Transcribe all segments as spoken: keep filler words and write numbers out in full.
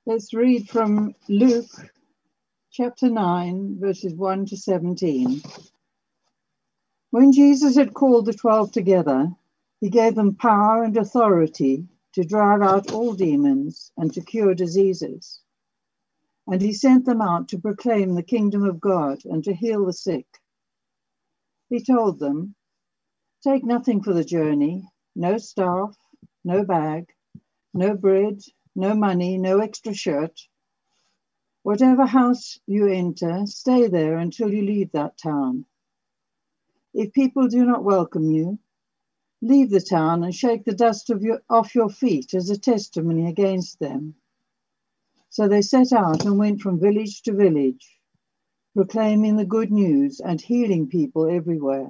Let's read from Luke chapter nine, verses one to seventeen. When Jesus had called the twelve together, he gave them power and authority to drive out all demons and to cure diseases. And he sent them out to proclaim the kingdom of God and to heal the sick. He told them, "Take nothing for the journey, no staff, no bag, no bread, no money, no extra shirt. Whatever house you enter, stay there until you leave that town. If people do not welcome you, leave the town and shake the dust of your, off your feet as a testimony against them." So they set out and went from village to village, proclaiming the good news and healing people everywhere.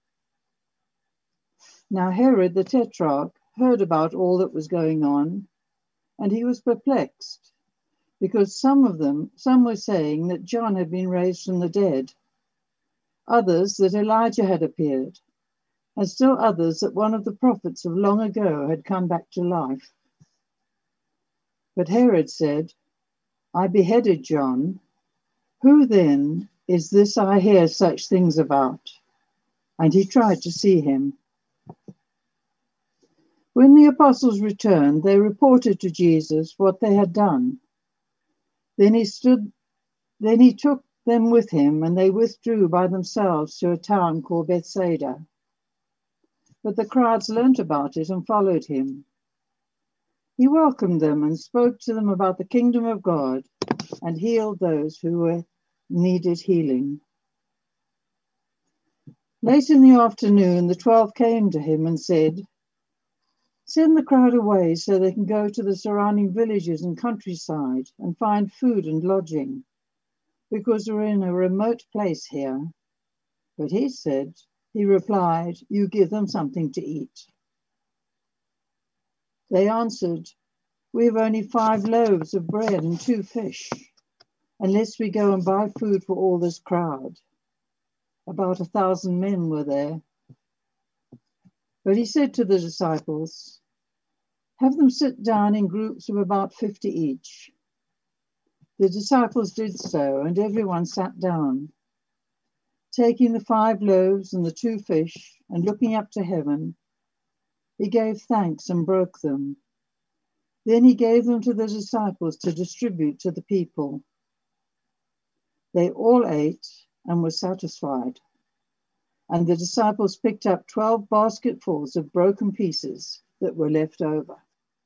Now Herod the Tetrarch heard about all that was going on, and he was perplexed, because some of them, some were saying that John had been raised from the dead, others that Elijah had appeared, and still others that one of the prophets of long ago had come back to life. But Herod said, "I beheaded John. Who then is this I hear such things about?" And he tried to see him. When the apostles returned, they reported to Jesus what they had done. Then he stood, then he took them with him, and they withdrew by themselves to a town called Bethsaida. But the crowds learnt about it and followed him. He welcomed them and spoke to them about the kingdom of God and healed those who were needed healing. Late in the afternoon, the twelve came to him and said, "Send the crowd away so they can go to the surrounding villages and countryside and find food and lodging, because we're in a remote place here." But he said, he replied, "You give them something to eat." They answered, "We have only five loaves of bread and two fish, unless we go and buy food for all this crowd." About a thousand men were there. But he said to the disciples, "Have them sit down in groups of about fifty each." The disciples did so, and everyone sat down. Taking the five loaves and the two fish, and looking up to heaven, he gave thanks and broke them. Then he gave them to the disciples to distribute to the people. They all ate and were satisfied. And the disciples picked up twelve basketfuls of broken pieces that were left over.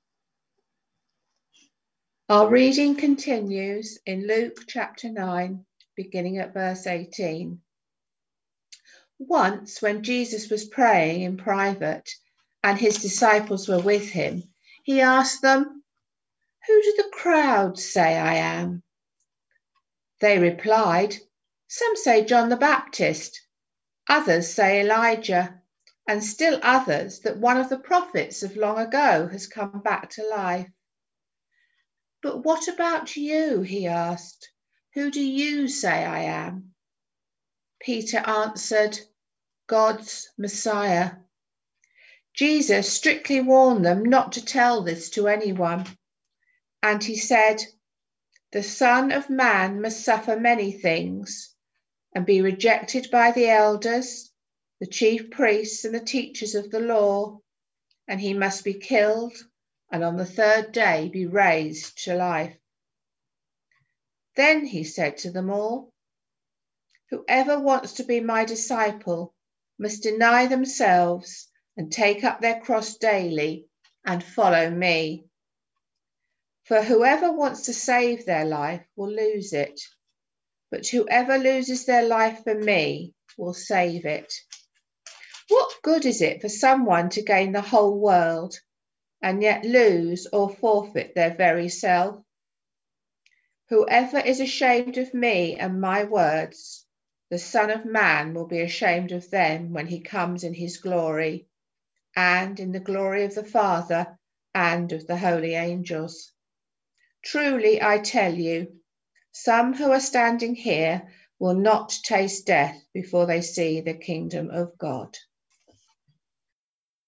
Our reading continues in Luke chapter nine, beginning at verse eighteen. Once, when Jesus was praying in private and his disciples were with him, he asked them, "Who do the crowds say I am?" They replied, "Some say John the Baptist, others say Elijah, and still others that one of the prophets of long ago has come back to life." "But what about you?" he asked. "Who do you say I am?" Peter answered, "God's Messiah." Jesus strictly warned them not to tell this to anyone. And he said, "The Son of Man must suffer many things and be rejected by the elders, the chief priests and the teachers of the law, and he must be killed and on the third day be raised to life." Then he said to them all, "Whoever wants to be my disciple must deny themselves and take up their cross daily and follow me. For whoever wants to save their life will lose it, but whoever loses their life for me will save it. What good is it for someone to gain the whole world and yet lose or forfeit their very self? Whoever is ashamed of me and my words, the Son of Man will be ashamed of them when he comes in his glory, and in the glory of the Father and of the holy angels. Truly, I tell you, some who are standing here will not taste death before they see the kingdom of God."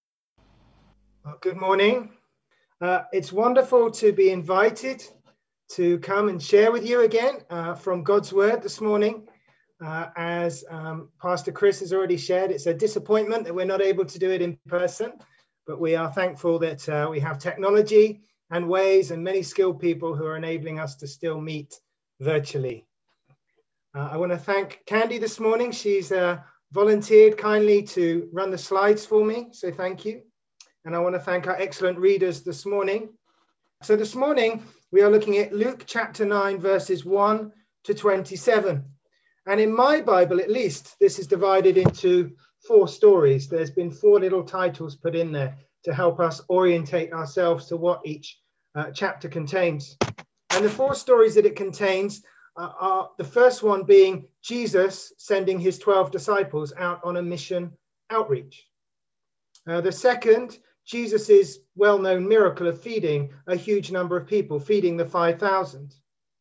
Well, good morning. Uh, it's wonderful to be invited to come and share with you again uh, from God's Word this morning. Uh, as um, Pastor Chris has already shared, it's a disappointment that we're not able to do it in person, but we are thankful that uh, we have technology and ways and many skilled people who are enabling us to still meet virtually. Uh, I want to thank Candy this morning. She's uh, volunteered kindly to run the slides for me, so thank you. And I want to thank our excellent readers this morning. So this morning, we are looking at Luke chapter nine, verses one to twenty-seven. And in my Bible, at least, this is divided into four stories. There's been four little titles put in there to help us orientate ourselves to what each uh, chapter contains. And the four stories that it contains uh, are the first one being Jesus sending his twelve disciples out on a mission outreach. Uh, the second, Jesus's well-known miracle of feeding a huge number of people, feeding the five thousand.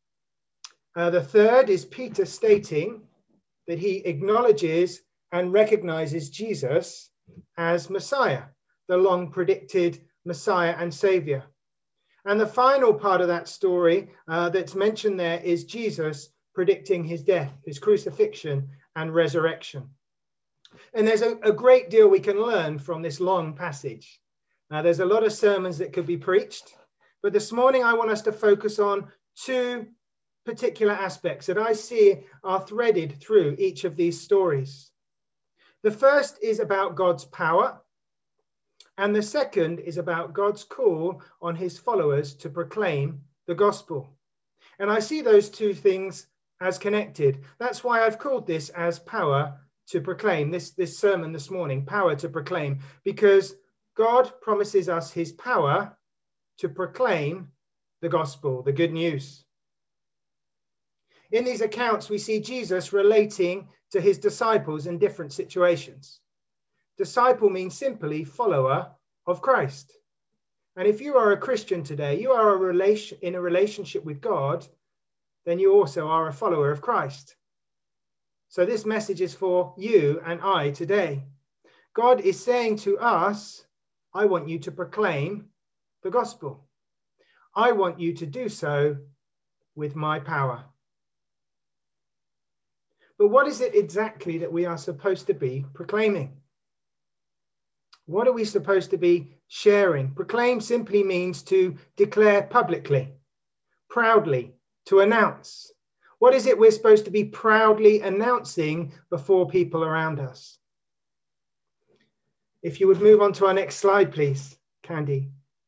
Uh, the third is Peter stating that he acknowledges and recognizes Jesus as Messiah, the long-predicted Messiah and Savior. And the final part of that story uh, that's mentioned there is Jesus predicting his death, his crucifixion and resurrection. And there's a, a great deal we can learn from this long passage. Now, there's a lot of sermons that could be preached, but this morning I want us to focus on two particular aspects that I see are threaded through each of these stories. The first is about God's power, and the second is about God's call on his followers to proclaim the gospel. And I see those two things as connected. That's why I've called this as power to proclaim, this, this sermon this morning, power to proclaim, because God promises us his power to proclaim the gospel, the good news. In these accounts, we see Jesus relating to his disciples in different situations. Disciple means simply follower of Christ. And if you are a Christian today, you are a relation, in a relationship with God, then you also are a follower of Christ. So this message is for you and I today. God is saying to us, I want you to proclaim the gospel. I want you to do so with my power. But what is it exactly that we are supposed to be proclaiming? What are we supposed to be sharing? Proclaim simply means to declare publicly, proudly, to announce. What is it we're supposed to be proudly announcing before people around us? If you would move on to our next slide, please, Candy.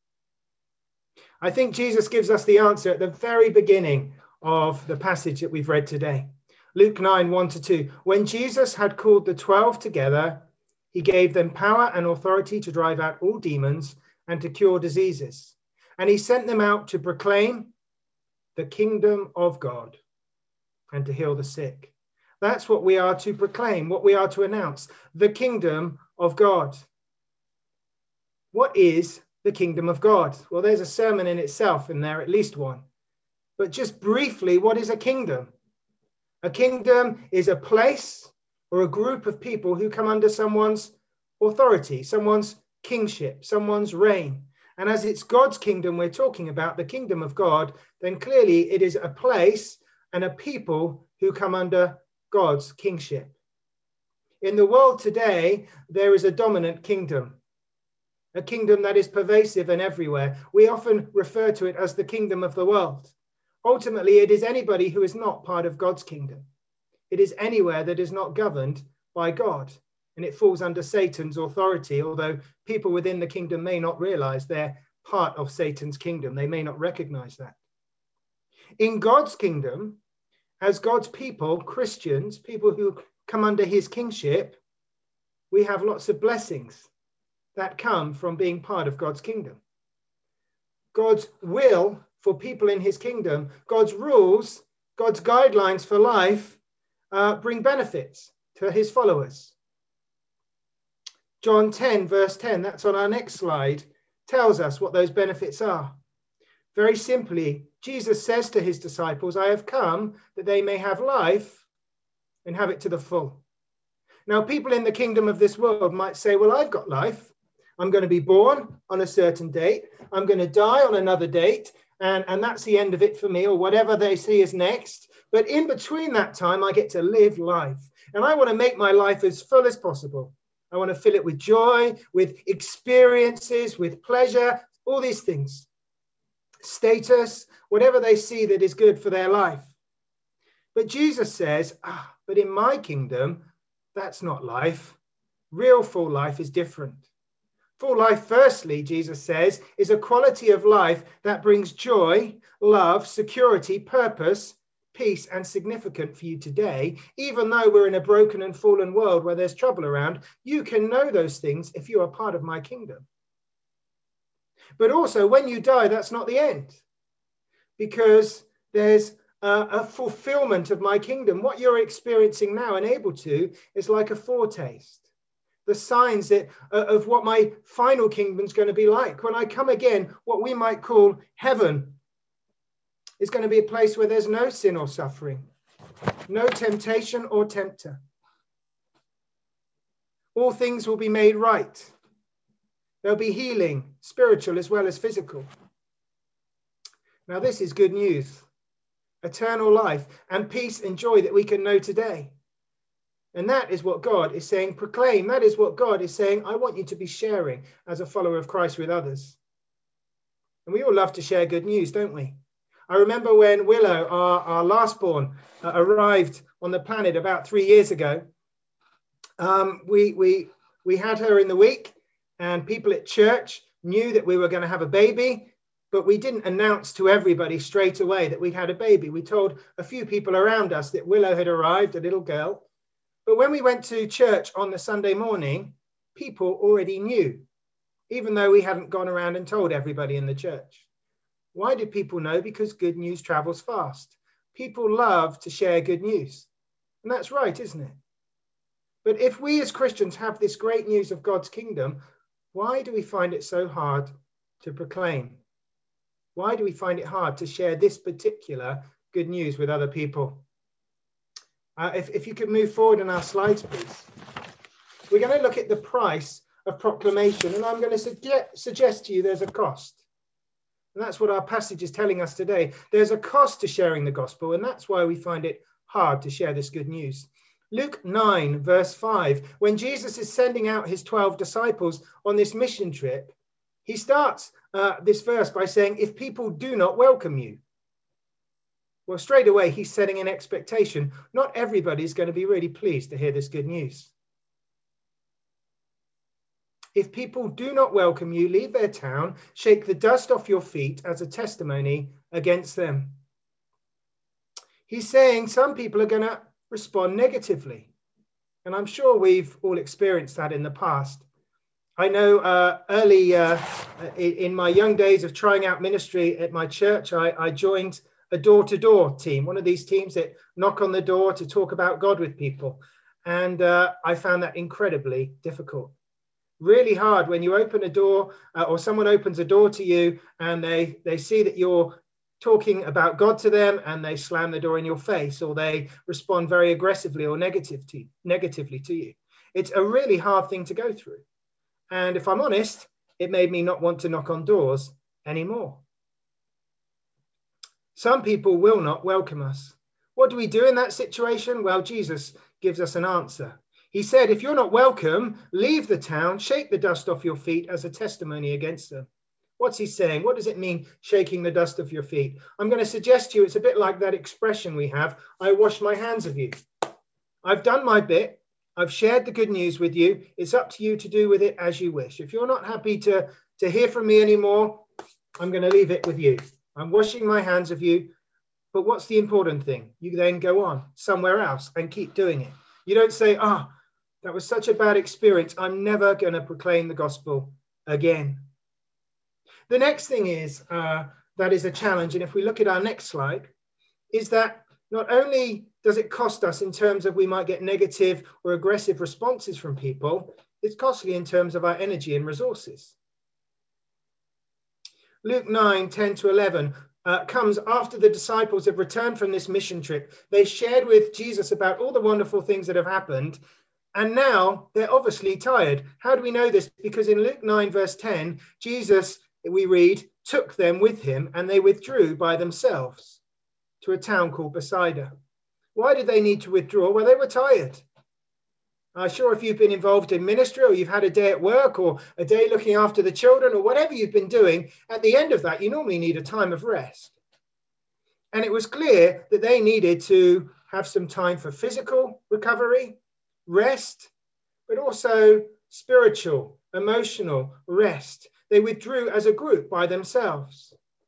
I think Jesus gives us the answer at the very beginning of the passage that we've read today. Luke nine, one to two. When Jesus had called the twelve together, he gave them power and authority to drive out all demons and to cure diseases. And he sent them out to proclaim the kingdom of God and to heal the sick. That's what we are to proclaim, what we are to announce, the kingdom of God. What is the kingdom of God? Well, there's a sermon in itself in there, at least one. But just briefly, what is a kingdom? A kingdom is a place or a group of people who come under someone's authority, someone's kingship, someone's reign. And as it's God's kingdom we're talking about, the kingdom of God, then clearly it is a place and a people who come under God's kingship. In the world today, there is a dominant kingdom, a kingdom that is pervasive and everywhere. We often refer to it as the kingdom of the world. Ultimately, it is anybody who is not part of God's kingdom. It is anywhere that is not governed by God, and it falls under Satan's authority, although people within the kingdom may not realize they're part of Satan's kingdom. They may not recognize that. In God's kingdom, as God's people, Christians, people who come under his kingship, we have lots of blessings that come from being part of God's kingdom. God's will for people in his kingdom, God's rules, God's guidelines for life uh, bring benefits to his followers. John ten, verse ten, that's on our next slide, tells us what those benefits are. Very simply, Jesus says to his disciples, I have come that they may have life and have it to the full. Now, people in the kingdom of this world might say, well, I've got life. I'm going to be born on a certain date. I'm going to die on another date. and, and that's the end of it for me, or whatever they see as next. But in between that time, I get to live life. And I want to make my life as full as possible. I want to fill it with joy, with experiences, with pleasure, all these things. Status, whatever they see that is good for their life. But Jesus says, ah, but in my kingdom, that's not life. Real full life is different. Full life, firstly, Jesus says, is a quality of life that brings joy, love, security, purpose, peace, and significance for you today. Even though we're in a broken and fallen world where there's trouble around, you can know those things if you are part of my kingdom. But also, when you die, that's not the end, because there's a, a fulfillment of my kingdom. What you're experiencing now and able to is like a foretaste. The signs that, uh, of what my final kingdom is going to be like. When I come again, what we might call heaven is going to be a place where there's no sin or suffering, no temptation or tempter. All things will be made right. There'll be healing, spiritual as well as physical. Now, this is good news. Eternal life and peace and joy that we can know today. And that is what God is saying, proclaim. That is what God is saying, I want you to be sharing as a follower of Christ with others. And we all love to share good news, don't we? I remember when Willow, our, our last born, uh, arrived on the planet about three years ago. Um, we, we, we had her in the week, and people at church knew that we were going to have a baby, but we didn't announce to everybody straight away that we had a baby. We told a few people around us that Willow had arrived, a little girl. But when we went to church on the Sunday morning, people already knew, even though we hadn't gone around and told everybody in the church. Why did people know? Because good news travels fast. People love to share good news. And that's right, isn't it? But if we as Christians have this great news of God's kingdom, why do we find it so hard to proclaim? Why do we find it hard to share this particular good news with other people? Uh, if, if you could move forward on our slides, please. We're going to look at the price of proclamation, and I'm going to suge- suggest to you there's a cost. And that's what our passage is telling us today. There's a cost to sharing the gospel, and that's why we find it hard to share this good news. Luke nine, verse five, when Jesus is sending out his twelve disciples on this mission trip, he starts uh, this verse by saying, if people do not welcome you. Well, straight away, he's setting an expectation. Not everybody's going to be really pleased to hear this good news. If people do not welcome you, leave their town, shake the dust off your feet as a testimony against them. He's saying some people are going to respond negatively. And I'm sure we've all experienced that in the past. I know uh, early uh, in my young days of trying out ministry at my church, I, I joined a door-to-door team, one of these teams that knock on the door to talk about God with people. And uh, I found that incredibly difficult. Really hard when you open a door uh, or someone opens a door to you and they, they see that you're talking about God to them and they slam the door in your face, or they respond very aggressively or negative to, negatively to you. It's a really hard thing to go through. And if I'm honest, it made me not want to knock on doors anymore. Some people will not welcome us. What do we do in that situation? Well, Jesus gives us an answer. He said, if you're not welcome, leave the town, shake the dust off your feet as a testimony against them. What's he saying? What does it mean, shaking the dust off your feet? I'm going to suggest to you, it's a bit like that expression we have, I wash my hands of you. I've done my bit. I've shared the good news with you. It's up to you to do with it as you wish. If you're not happy to, to hear from me anymore, I'm going to leave it with you. I'm washing my hands of you. But what's the important thing? You then go on somewhere else and keep doing it. You don't say, ah, oh, that was such a bad experience. I'm never going to proclaim the gospel again. The next thing is, uh, that is a challenge. And if we look at our next slide, is that not only does it cost us in terms of we might get negative or aggressive responses from people, it's costly in terms of our energy and resources. Luke nine, ten to eleven uh, comes after the disciples have returned from this mission trip. They shared with Jesus about all the wonderful things that have happened. And now they're obviously tired. How do we know this? Because in Luke nine, verse ten, Jesus, we read, took them with him, and they withdrew by themselves to a town called Bethsaida. Why did they need to withdraw? Well, they were tired. I'm sure if you've been involved in ministry, or you've had a day at work, or a day looking after the children, or whatever you've been doing, at the end of that, you normally need a time of rest. And it was clear that they needed to have some time for physical recovery, rest, but also spiritual, emotional rest. They withdrew as a group by themselves.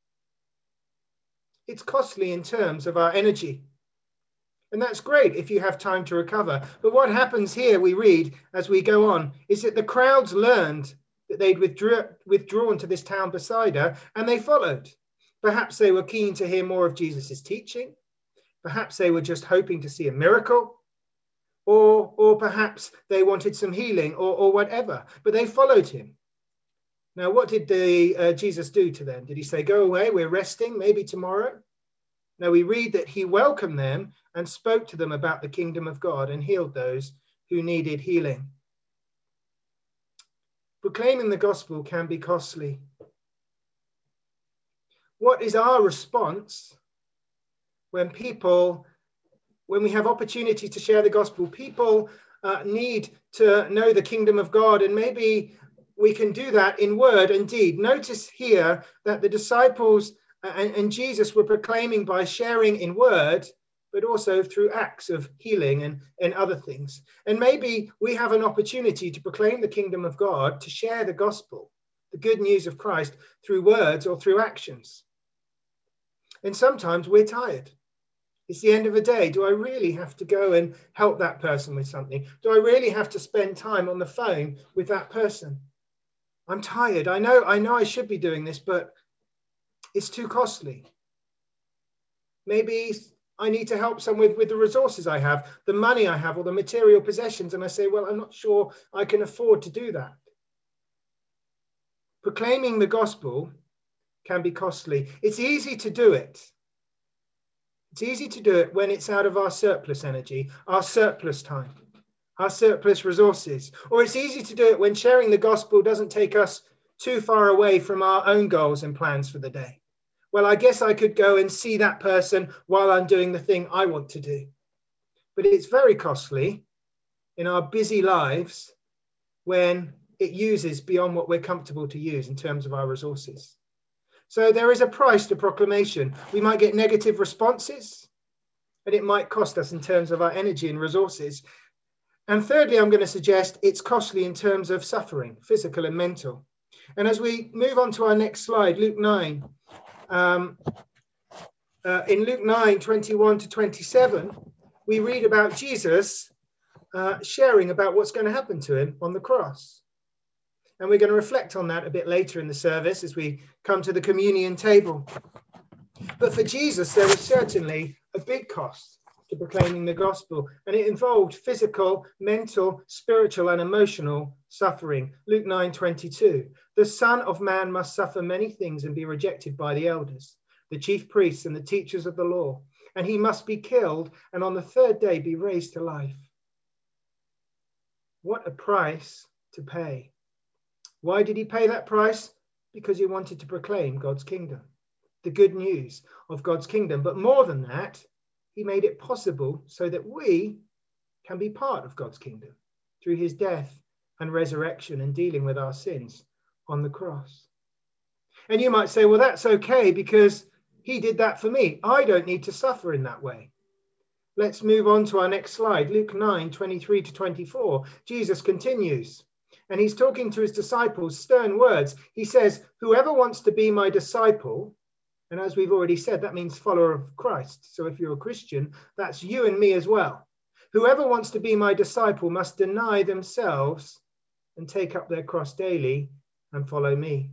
It's costly in terms of our energy. And that's great if you have time to recover. But what happens here, we read as we go on, is that the crowds learned that they'd withdrew, withdrawn to this town Bethsaida, and they followed. Perhaps they were keen to hear more of Jesus' teaching. Perhaps they were just hoping to see a miracle. Or, or perhaps they wanted some healing, or, or whatever. But they followed him. Now, what did the, uh, Jesus do to them? Did he say, go away, we're resting, maybe tomorrow? No, we read that he welcomed them and spoke to them about the kingdom of God and healed those who needed healing. Proclaiming the gospel can be costly. What is our response when people, when we have opportunity to share the gospel? People uh, need to know the kingdom of God, and maybe we can do that in word and deed. Notice here that the disciples and, and Jesus were proclaiming by sharing in word, but also through acts of healing and, and other things. And maybe we have an opportunity to proclaim the kingdom of God, to share the gospel, the good news of Christ, through words or through actions. And sometimes we're tired. It's the end of the day. Do I really have to go and help that person with something? Do I really have to spend time on the phone with that person? I'm tired. I know, I know I should be doing this, but it's too costly. Maybe I need to help someone with, with the resources I have, the money I have, or the material possessions. And I say, well, I'm not sure I can afford to do that. Proclaiming the gospel can be costly. It's easy to do it. It's easy to do it when it's out of our surplus energy, our surplus time, our surplus resources. Or it's easy to do it when sharing the gospel doesn't take us too far away from our own goals and plans for the day. Well, I guess I could go and see that person while I'm doing the thing I want to do. But it's very costly in our busy lives when it uses beyond what we're comfortable to use in terms of our resources. So there is a price to proclamation. We might get negative responses, and it might cost us in terms of our energy and resources. And thirdly, I'm going to suggest it's costly in terms of suffering, physical and mental. And as we move on to our next slide, Luke nine, um, uh, in Luke nine, twenty-one to twenty-seven, we read about Jesus uh, sharing about what's going to happen to him on the cross. And we're going to reflect on that a bit later in the service as we come to the communion table. But for Jesus, there was certainly a big cost to proclaiming the gospel, and it involved physical, mental, spiritual, and emotional suffering. Luke nine twenty-two, the Son of Man must suffer many things and be rejected by the elders, the chief priests, and the teachers of the law, and he must be killed, and on the third day be raised to life. What a price to pay. Why did he pay that price? Because he wanted to proclaim God's kingdom, the good news of God's kingdom. But more than that, he made it possible so that we can be part of God's kingdom through his death and resurrection and dealing with our sins on the cross. And you might say, well, that's okay because he did that for me. I don't need to suffer in that way. Let's move on to our next slide, Luke nine, twenty-three to twenty-four. Jesus continues. And he's talking to his disciples, stern words. He says, whoever wants to be my disciple, and as we've already said, that means follower of Christ. So if you're a Christian, that's you and me as well. Whoever wants to be my disciple must deny themselves and take up their cross daily and follow me.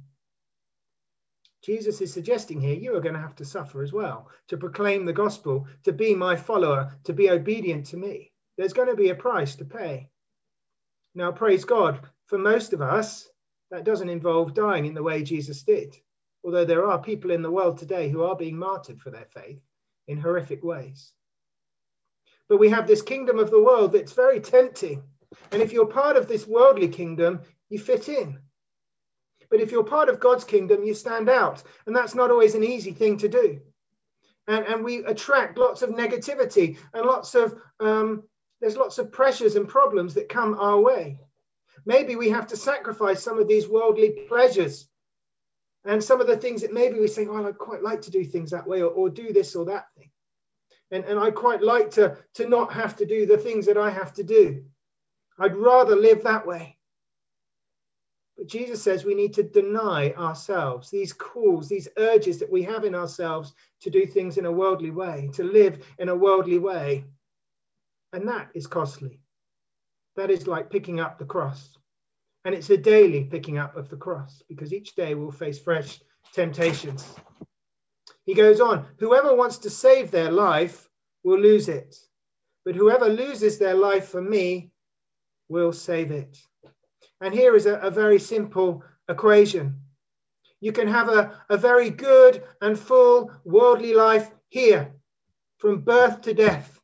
Jesus is suggesting here, you are going to have to suffer as well to proclaim the gospel, to be my follower, to be obedient to me. There's going to be a price to pay. Now, praise God, for most of us, that doesn't involve dying in the way Jesus did. Although there are people in the world today who are being martyred for their faith in horrific ways. But we have this kingdom of the world that's very tempting. And if you're part of this worldly kingdom, you fit in. But if you're part of God's kingdom, you stand out. And that's not always an easy thing to do. And, and we attract lots of negativity and lots of, um, there's lots of pressures and problems that come our way. Maybe we have to sacrifice some of these worldly pleasures and some of the things that maybe we say, well, I'd quite like to do things that way, or, or do this or that thing. And, and I quite like to, to not have to do the things that I have to do. I'd rather live that way. But Jesus says we need to deny ourselves, these calls, these urges that we have in ourselves to do things in a worldly way, to live in a worldly way. And that is costly. That is like picking up the cross. And it's a daily picking up of the cross, because each day we'll face fresh temptations. He goes on, whoever wants to save their life will lose it. But whoever loses their life for me will save it. And here is a, a very simple equation. You can have a, a very good and full worldly life here, from birth to death,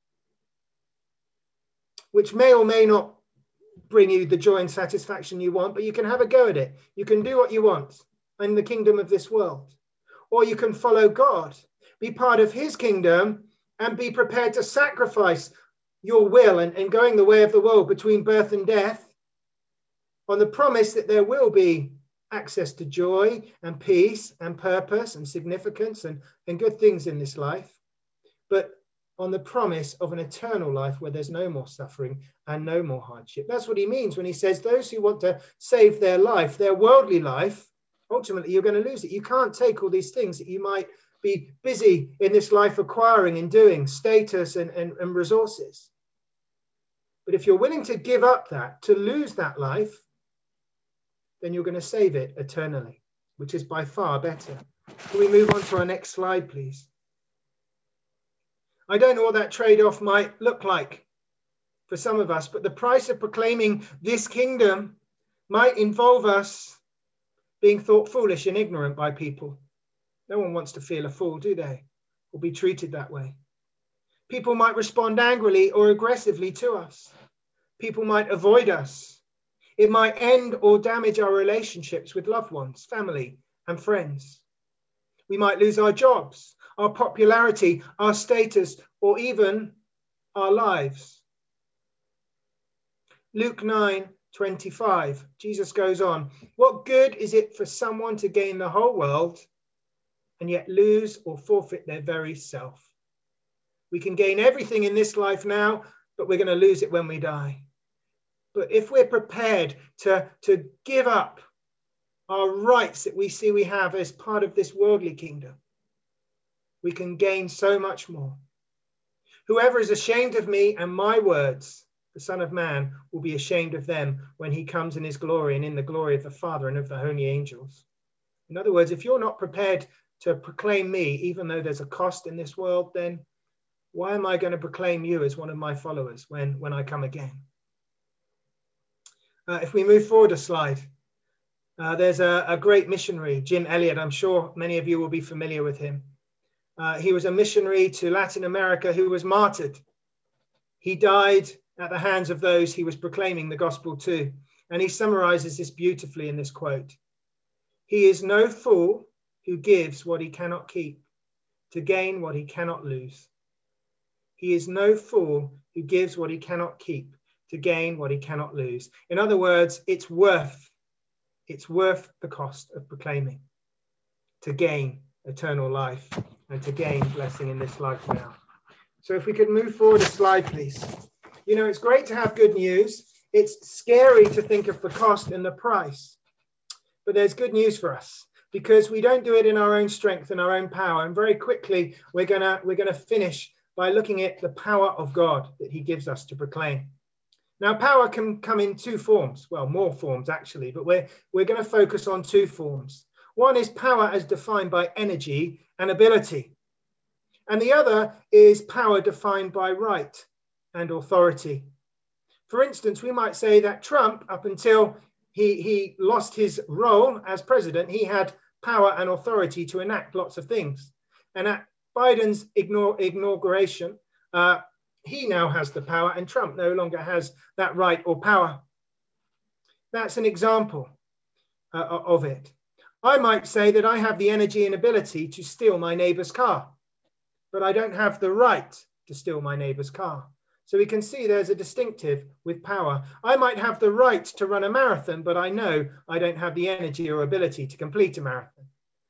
which may or may not bring you the joy and satisfaction you want, but you can have a go at it. You can do what you want in the kingdom of this world. Or you can follow God, be part of his kingdom, and be prepared to sacrifice your will and, and going the way of the world between birth and death, on the promise that there will be access to joy and peace and purpose and significance and, and good things in this life, but on the promise of an eternal life where there's no more suffering and no more hardship. That's what he means when he says those who want to save their life, their worldly life, ultimately you're going to lose it. You can't take all these things that you might be busy in this life acquiring and doing, status and, and, and resources. But if you're willing to give up that, to lose that life, then you're going to save it eternally, which is by far better. Can we move on to our next slide, please? I don't know what that trade-off might look like for some of us, but the price of proclaiming this kingdom might involve us being thought foolish and ignorant by people. No one wants to feel a fool, do they? Or be treated that way. People might respond angrily or aggressively to us. People might avoid us. It might end or damage our relationships with loved ones, family, and friends. We might lose our jobs, our popularity, our status, or even our lives. Luke nine twenty-five, Jesus goes on, what good is it for someone to gain the whole world and yet lose or forfeit their very self? We can gain everything in this life now, but we're going to lose it when we die. But if we're prepared to, to give up our rights that we see we have as part of this worldly kingdom, we can gain so much more. Whoever is ashamed of me and my words, the Son of Man will be ashamed of them when he comes in his glory and in the glory of the Father and of the holy angels. In other words, if you're not prepared to proclaim me, even though there's a cost in this world, then why am I going to proclaim you as one of my followers when, when I come again? Uh, if we move forward a slide, uh, there's a, a great missionary, Jim Elliot. I'm sure many of you will be familiar with him. Uh, he was a missionary to Latin America who was martyred. He died at the hands of those he was proclaiming the gospel to. And he summarizes this beautifully in this quote. He is no fool who gives what he cannot keep to gain what he cannot lose. He is no fool who gives what he cannot keep to gain what he cannot lose. In other words, it's worth, it's worth the cost of proclaiming to gain eternal life and to gain blessing in this life now. So if we could move forward a slide, please. You know, it's great to have good news. It's scary to think of the cost and the price, but there's good news for us because we don't do it in our own strength and our own power. And very quickly, we're gonna we're gonna finish by looking at the power of God that he gives us to proclaim. Now, power can come in two forms, well, more forms actually, but we're we're going to focus on two forms. One is power as defined by energy and ability, and the other is power defined by right and authority. For instance, we might say that Trump, up until he, he lost his role as president, he had power and authority to enact lots of things. And at Biden's ignore, inauguration, uh, he now has the power and Trump no longer has that right or power. That's an example. uh, of it. I might say that I have the energy and ability to steal my neighbour's car, but I don't have the right to steal my neighbour's car. So we can see there's a distinctive with power. I might have the right to run a marathon, but I know I don't have the energy or ability to complete a marathon.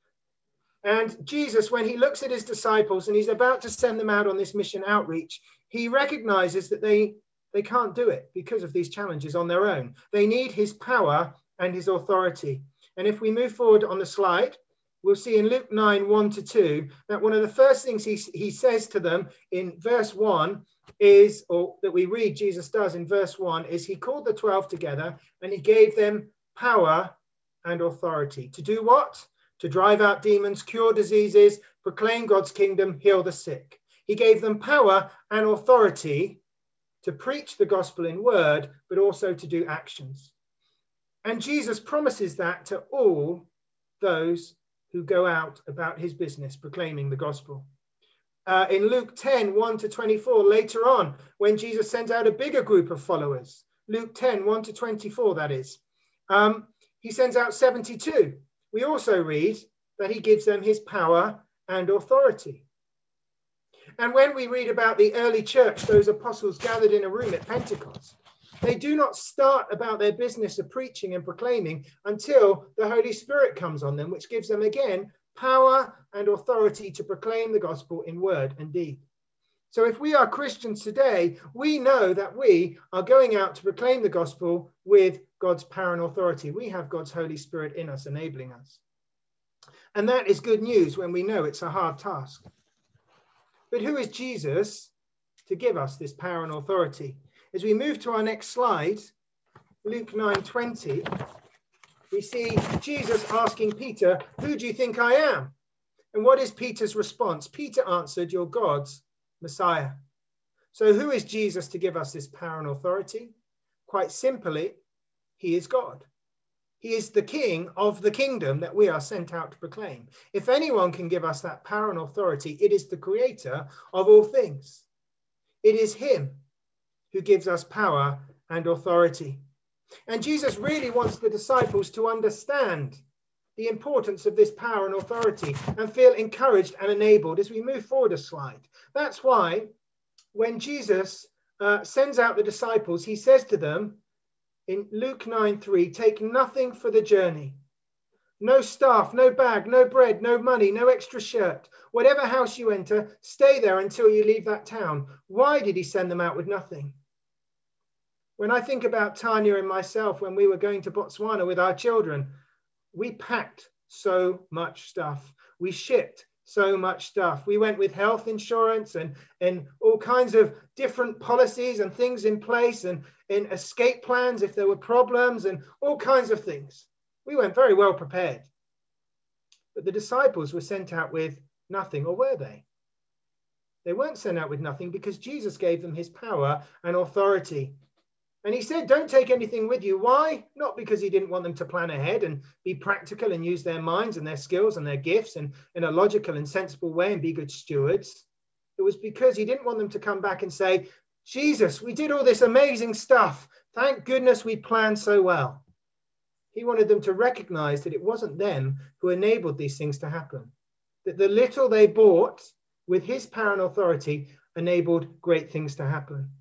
And Jesus, when he looks at his disciples and he's about to send them out on this mission outreach, he recognizes that they, they can't do it because of these challenges on their own. They need his power and his authority. And if we move forward on the slide, we'll see in Luke nine, one to two, that one of the first things he, he says to them in verse one is, or that we read Jesus does in verse one, is he called the twelve together and he gave them power and authority. To do what? To drive out demons, cure diseases, proclaim God's kingdom, heal the sick. He gave them power and authority to preach the gospel in word, but also to do actions. And Jesus promises that to all those who go out about his business, proclaiming the gospel. Uh, in Luke ten, one to twenty-four, later on, when Jesus sends out a bigger group of followers, Luke ten, one to twenty-four, that is, um, he sends out seventy-two. We also read that he gives them his power and authority. And when we read about the early church, those apostles gathered in a room at Pentecost, they do not start about their business of preaching and proclaiming until the Holy Spirit comes on them, which gives them again power and authority to proclaim the gospel in word and deed. So if we are Christians today, we know that we are going out to proclaim the gospel with God's power and authority. We have God's Holy Spirit in us, enabling us. And that is good news when we know it's a hard task. But who is Jesus to give us this power and authority? As we move to our next slide, Luke nine twenty, we see Jesus asking Peter, who do you think I am? And what is Peter's response? Peter answered, you're God's Messiah. So who is Jesus to give us this power and authority? Quite simply, he is God. He is the king of the kingdom that we are sent out to proclaim. If anyone can give us that power and authority, it is the creator of all things. It is him who gives us power and authority. And Jesus really wants the disciples to understand the importance of this power and authority and feel encouraged and enabled as we move forward a slide. That's why when Jesus uh, sends out the disciples, he says to them in Luke nine three, take nothing for the journey. No staff, no bag, no bread, no money, no extra shirt. Whatever house you enter, stay there until you leave that town. Why did he send them out with nothing? When I think about Tanya and myself, when we were going to Botswana with our children, we packed so much stuff. We shipped so much stuff. We went with health insurance and, and all kinds of different policies and things in place and, and escape plans if there were problems and all kinds of things. We went very well prepared. But the disciples were sent out with nothing, or were they? They weren't sent out with nothing because Jesus gave them his power and authority. And he said, don't take anything with you. Why? Not because he didn't want them to plan ahead and be practical and use their minds and their skills and their gifts and in a logical and sensible way and be good stewards. It was because he didn't want them to come back and say, Jesus, we did all this amazing stuff. Thank goodness we planned so well. He wanted them to recognize that it wasn't them who enabled these things to happen. That the little they bought with his power and authority enabled great things to happen.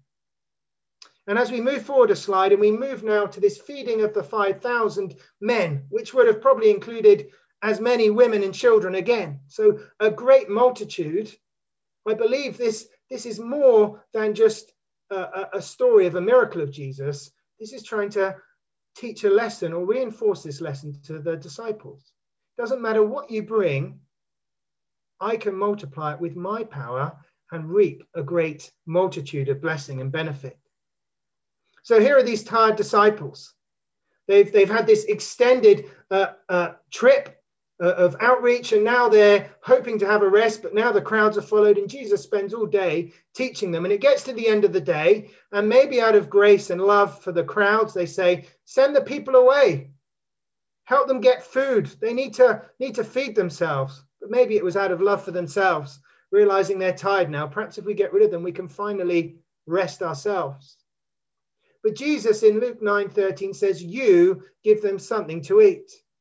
And as we move forward a slide, and we move now to this feeding of the five thousand men, which would have probably included as many women and children again. So a great multitude. I believe this, this is more than just a, a story of a miracle of Jesus. This is trying to teach a lesson or reinforce this lesson to the disciples. Doesn't matter what you bring, I can multiply it with my power and reap a great multitude of blessing and benefit. So here are these tired disciples. They've, they've had this extended uh, uh, trip uh, of outreach, and now they're hoping to have a rest, but now the crowds are followed, and Jesus spends all day teaching them. And it gets to the end of the day, and maybe out of grace and love for the crowds, they say, send the people away. Help them get food. They need to, need to feed themselves. But maybe it was out of love for themselves, realizing they're tired now. Perhaps if we get rid of them, we can finally rest ourselves. But Jesus in Luke nine thirteen says, you give them something to eat.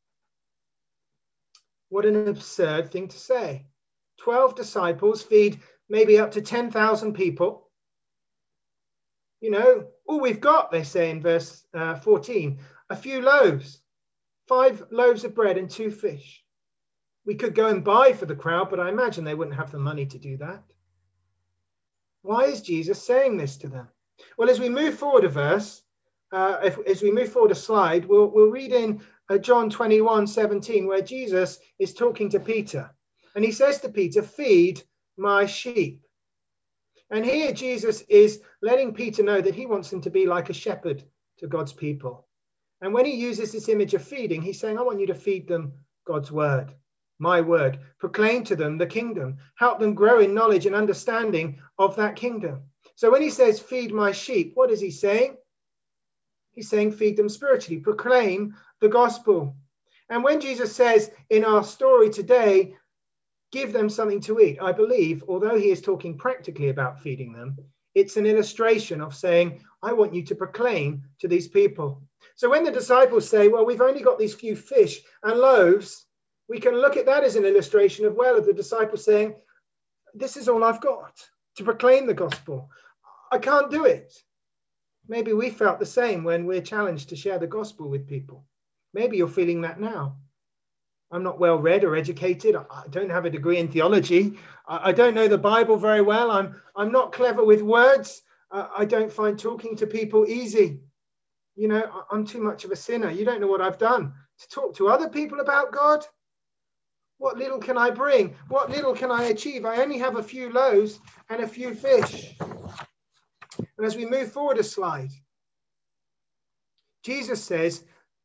What an absurd thing to say. twelve disciples feed maybe up to ten thousand people. You know, all we've got, they say in verse uh, fourteen, a few loaves, five loaves of bread and two fish. We could go and buy for the crowd, but I imagine they wouldn't have the money to do that. Why is Jesus saying this to them? Well, as we move forward a verse, uh, if, as we move forward a slide, we'll, we'll read in uh, John twenty-one seventeen, where Jesus is talking to Peter. And he says to Peter, feed my sheep. And here Jesus is letting Peter know that he wants him to be like a shepherd to God's people. And when he uses this image of feeding, he's saying, I want you to feed them God's word, my word. Proclaim to them the kingdom. Help them grow in knowledge and understanding of that kingdom. So when he says, feed my sheep, what is he saying? He's saying, feed them spiritually. Proclaim the gospel. And when Jesus says in our story today, give them something to eat, I believe, although he is talking practically about feeding them, it's an illustration of saying, I want you to proclaim to these people. So when the disciples say, well, we've only got these few fish and loaves, we can look at that as an illustration of, well, of the disciples saying, this is all I've got to proclaim the gospel. I can't do it. Maybe we felt the same when we're challenged to share the gospel with people. Maybe you're feeling that now. I'm not well read or educated. I don't have a degree in theology. I don't know the Bible very well. I'm, I'm not clever with words. Uh, I don't find talking to people easy. You know, I'm too much of a sinner. You don't know what I've done to talk to other people about God. What little can I bring? What little can I achieve? I only have a few loaves and a few fish. And as we move forward a slide, Jesus says,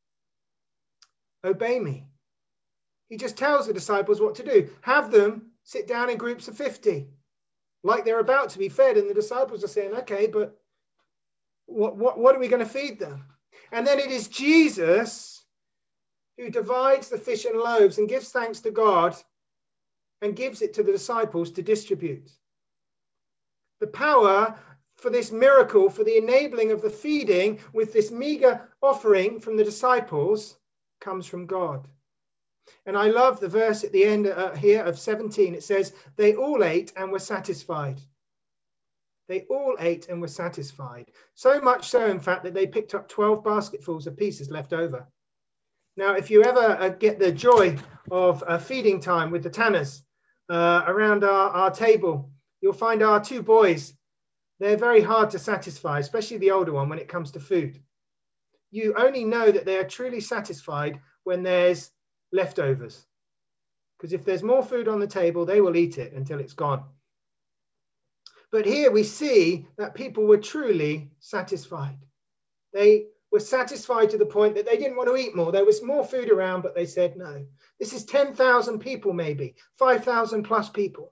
obey me. He just tells the disciples what to do. Have them sit down in groups of fifty, like they're about to be fed. And the disciples are saying, okay, but what, what, what are we going to feed them? And then it is Jesus who divides the fish and loaves and gives thanks to God and gives it to the disciples to distribute. The power for this miracle, for the enabling of the feeding with this meager offering from the disciples, comes from God. And I love the verse at the end uh, here of seventeen. It says, they all ate and were satisfied. They all ate and were satisfied. So much so, in fact, that they picked up twelve basketfuls of pieces left over. Now, if you ever uh, get the joy of uh, feeding time with the Tanners uh, around our, our table, you'll find our two boys, they're very hard to satisfy, especially the older one when it comes to food. You only know that they are truly satisfied when there's leftovers. Because if there's more food on the table, they will eat it until it's gone. But here we see that people were truly satisfied. They were satisfied to the point that they didn't want to eat more. There was more food around, but they said no. This is ten thousand people, maybe five thousand plus people.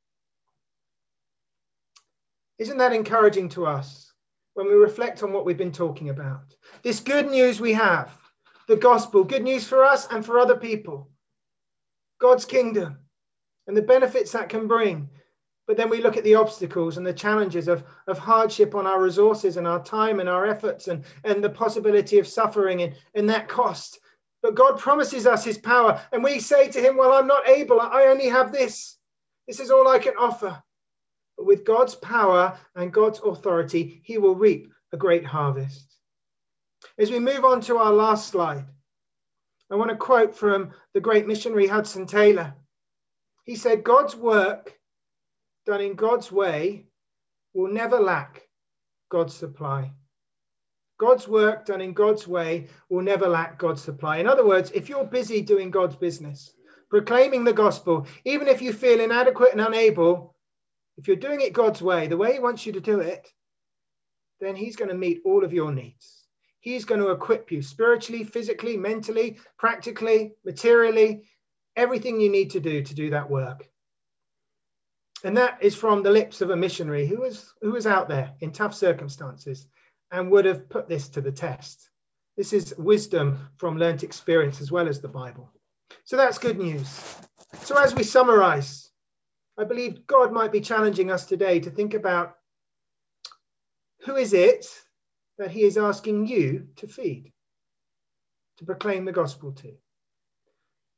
Isn't that encouraging to us when we reflect on what we've been talking about? This good news we have, the gospel, good news for us and for other people. God's kingdom and the benefits that can bring. But then we look at the obstacles and the challenges of, of hardship on our resources and our time and our efforts and, and the possibility of suffering and, and that cost. But God promises us his power. And we say to him, well, I'm not able. I only have this. This is all I can offer. But with God's power and God's authority, he will reap a great harvest. As we move on to our last slide, I want to quote from the great missionary Hudson Taylor. He said, God's work done in God's way will never lack God's supply. God's work done in God's way will never lack God's supply. In other words, if you're busy doing God's business, proclaiming the gospel, even if you feel inadequate and unable, if you're doing it God's way, the way he wants you to do it, then he's going to meet all of your needs. He's going to equip you spiritually, physically, mentally, practically, materially, everything you need to do to do that work. And that is from the lips of a missionary who was, who was out there in tough circumstances and would have put this to the test. This is wisdom from learnt experience as well as the Bible. So that's good news. So as we summarize, I believe God might be challenging us today to think about who is it that he is asking you to feed, to proclaim the gospel to.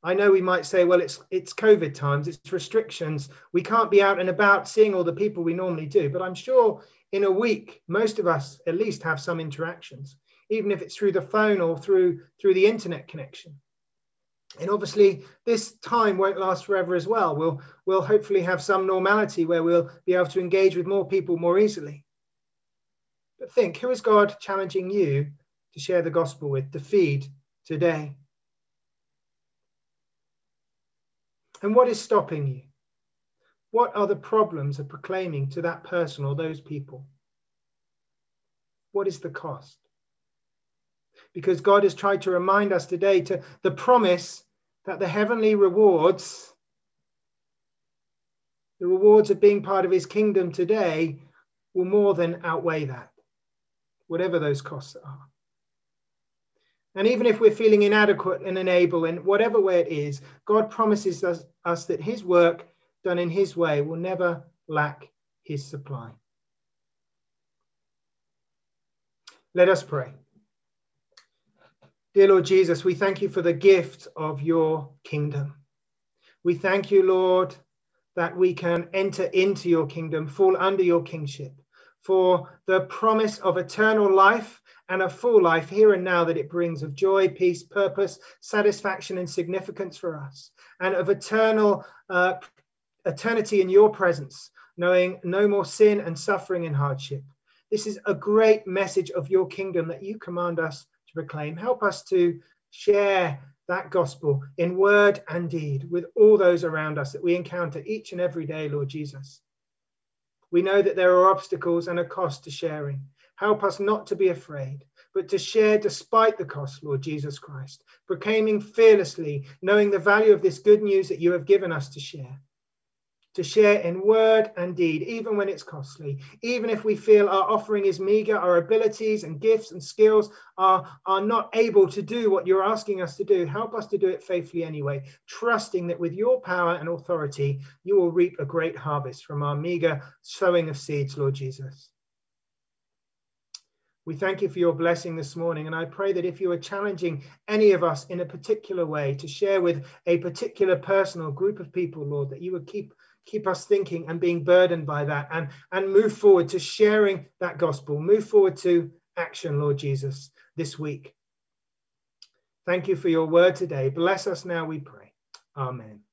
I know we might say, well, it's it's COVID times, it's restrictions. We can't be out and about seeing all the people we normally do. But I'm sure in a week, most of us at least have some interactions, even if it's through the phone or through, through the internet connection. And obviously, this time won't last forever as well. We'll, we'll hopefully have some normality where we'll be able to engage with more people more easily. But think, who is God challenging you to share the gospel with, to feed today? And what is stopping you? What are the problems of proclaiming to that person or those people? What is the cost? Because God has tried to remind us today to the promise that the heavenly rewards, the rewards of being part of his kingdom today, will more than outweigh that, whatever those costs are. And even if we're feeling inadequate and unable in whatever way it is, God promises us, us that his work done in his way will never lack his supply. Let us pray. Dear Lord Jesus, we thank you for the gift of your kingdom. We thank you, Lord, that we can enter into your kingdom, fall under your kingship, for the promise of eternal life and a full life here and now that it brings, of joy, peace, purpose, satisfaction and significance for us, and of eternal uh, eternity in your presence, knowing no more sin and suffering and hardship. This is a great message of your kingdom that you command us to proclaim. Help us to share that gospel in word and deed with all those around us that we encounter each and every day, Lord Jesus. We know that there are obstacles and a cost to sharing. Help us not to be afraid, but to share despite the cost, Lord Jesus Christ, proclaiming fearlessly, knowing the value of this good news that you have given us to share. To share in word and deed, even when it's costly, even if we feel our offering is meager, our abilities and gifts and skills are, are not able to do what you're asking us to do. Help us to do it faithfully anyway, trusting that with your power and authority, you will reap a great harvest from our meager sowing of seeds, Lord Jesus. We thank you for your blessing this morning, and I pray that if you are challenging any of us in a particular way to share with a particular person or group of people, Lord, that you would keep Keep us thinking and being burdened by that, and, and move forward to sharing that gospel. Move forward to action, Lord Jesus, this week. Thank you for your word today. Bless us now, we pray. Amen.